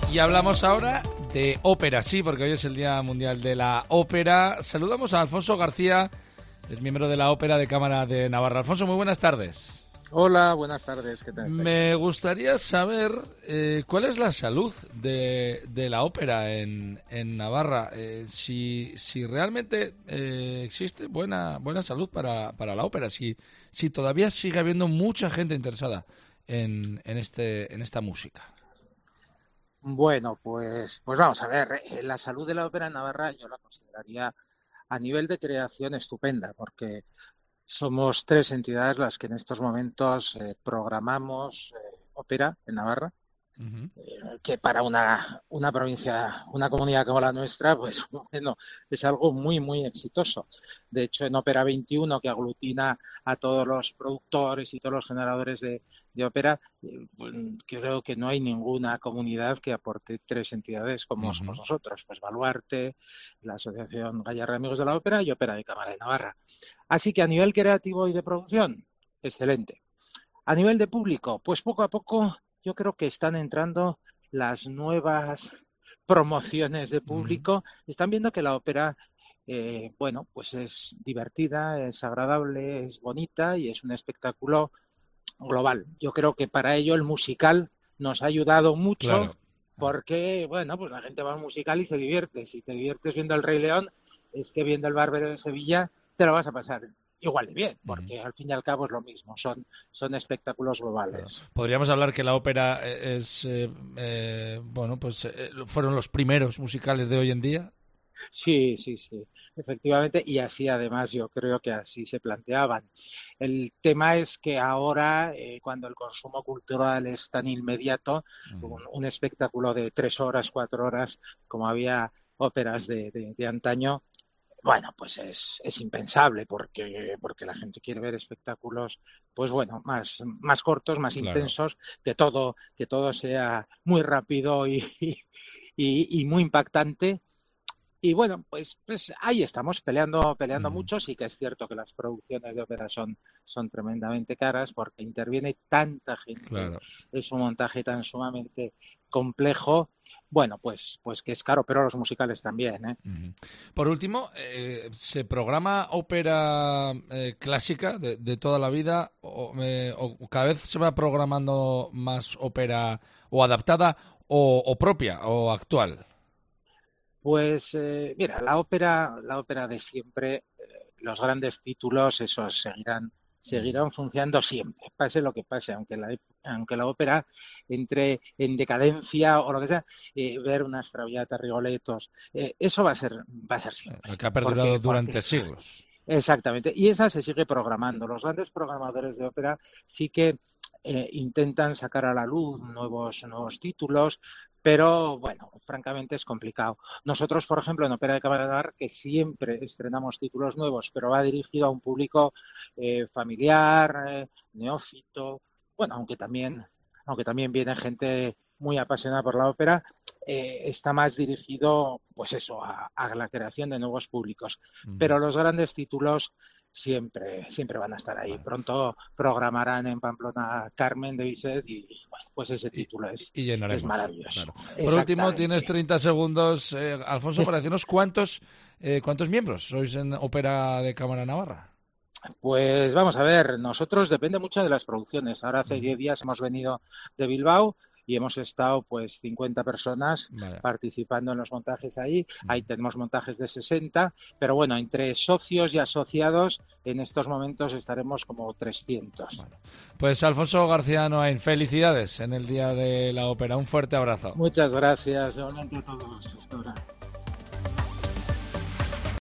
Y hablamos ahora de ópera, sí, porque hoy es el Día Mundial de la Ópera. Saludamos a Alfonso García, es miembro de la Ópera de Cámara de Navarra. Alfonso, muy buenas tardes. Hola, buenas tardes, ¿qué tal estáis? Me gustaría saber cuál es la salud de la ópera en Navarra, si realmente existe buena salud para la ópera, si todavía sigue habiendo mucha gente interesada en esta música. Bueno, pues vamos a ver, la salud de la ópera en Navarra yo la consideraría a nivel de creación estupenda, porque somos 3 entidades las que en estos momentos programamos ópera en Navarra, que para una provincia, una comunidad como la nuestra, pues bueno, es algo muy, muy exitoso. De hecho, en Ópera 21, que aglutina a todos los productores y todos los generadores de ópera, pues, creo que no hay ninguna comunidad que aporte 3 entidades como somos nosotros, pues Baluarte, la Asociación Gallarra de Amigos de la Ópera y Ópera de Cámara de Navarra. Así que a nivel creativo y de producción, excelente. A nivel de público, pues poco a poco yo creo que están entrando las nuevas promociones de público. Están viendo que la ópera, bueno, pues es divertida, es agradable, es bonita y es un espectáculo global. Yo creo que para ello el musical nos ha ayudado mucho, claro, porque, bueno, pues la gente va a un musical y se divierte. Si te diviertes viendo El Rey León, es que viendo El Bárbaro de Sevilla te lo vas a pasar igual de bien, porque al fin y al cabo es lo mismo, son espectáculos globales. Claro. Podríamos hablar que la ópera fueron los primeros musicales de hoy en día. Sí, efectivamente, y así además yo creo que así se planteaban. El tema es que ahora, cuando el consumo cultural es tan inmediato, un espectáculo de 3 horas, 4 horas, como había óperas de antaño, bueno, pues es impensable porque la gente quiere ver espectáculos, pues bueno, más cortos, más intensos, que todo sea muy rápido y muy impactante. Y bueno, pues ahí estamos peleando mucho. Sí que es cierto que las producciones de ópera son tremendamente caras porque interviene tanta gente, es un montaje tan sumamente complejo. Bueno, pues que es caro, pero los musicales también, ¿eh? Por último, ¿se programa ópera clásica de toda la vida o cada vez se va programando más ópera o adaptada o propia o actual? Pues mira, la ópera de siempre, los grandes títulos, esos seguirán funcionando siempre, pase lo que pase, aunque la ópera entre en decadencia o lo que sea, ver unas Traviata, Rigolettos, eso va a ser siempre. Lo que ha perdurado durante siglos. Exactamente, y esa se sigue programando. Los grandes programadores de ópera sí que intentan sacar a la luz nuevos títulos, pero bueno, francamente es complicado. Nosotros, por ejemplo, en Ópera de Cámara de Navarra, que siempre estrenamos títulos nuevos, pero va dirigido a un público familiar, neófito, bueno, aunque también viene gente muy apasionada por la ópera, está más dirigido, pues eso, a la creación de nuevos públicos. Pero los grandes títulos siempre van a estar ahí. Pronto programarán en Pamplona Carmen de Bizet y bueno, pues ese título es maravilloso. Claro. Por último, tienes 30 segundos, Alfonso, para decirnos cuántos miembros sois en Ópera de Cámara Navarra. Pues vamos a ver, nosotros depende mucho de las producciones. Ahora hace 10 días hemos venido de Bilbao y hemos estado pues 50 personas participando en los montajes ahí. Ahí tenemos montajes de 60, pero bueno, entre socios y asociados en estos momentos estaremos como 300. Bueno, pues Alfonso García Noain, felicidades en el Día de la Ópera. Un fuerte abrazo. Muchas gracias, igualmente a todos. Hasta ahora.